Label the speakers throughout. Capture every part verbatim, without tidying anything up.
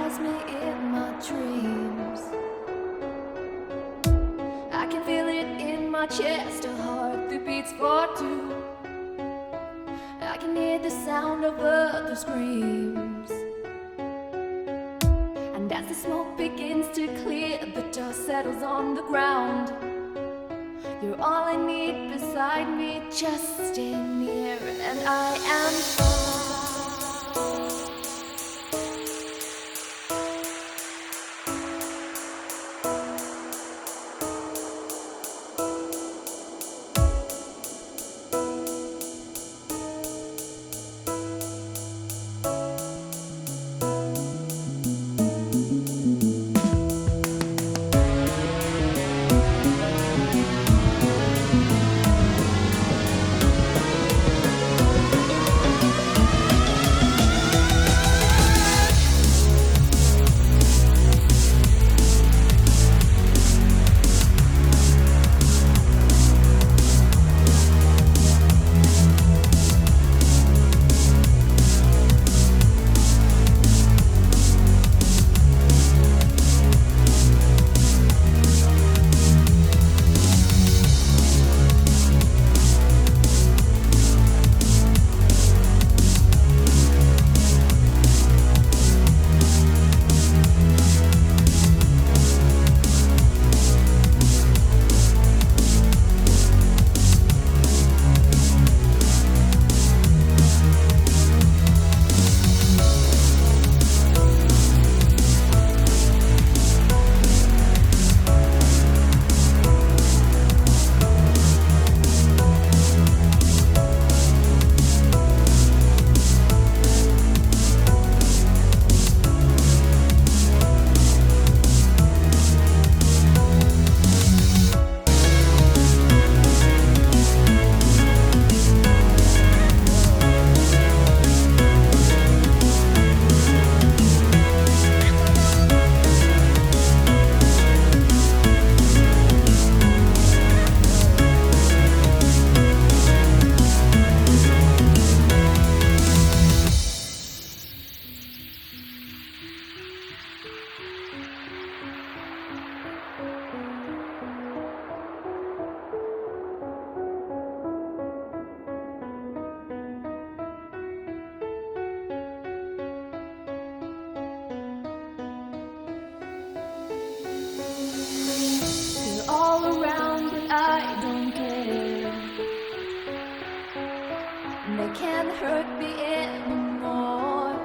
Speaker 1: surprise me in my dreams. I can feel it in my chest, a heart that beats for two. I can hear the sound of other screams. And as the smoke begins to clear, the dust settles on the ground. You're all I need beside me, just stay near, and I am fine. I don't care. They can't hurt me anymore.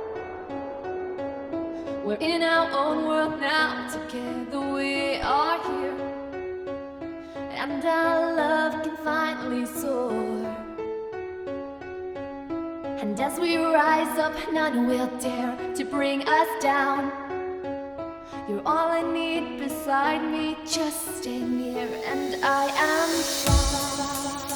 Speaker 1: We're in our own world now, together we are here, and our love can finally soar. And as we rise up, none will dare to bring us down. You're all I need beside me, just stay near, and I am fine.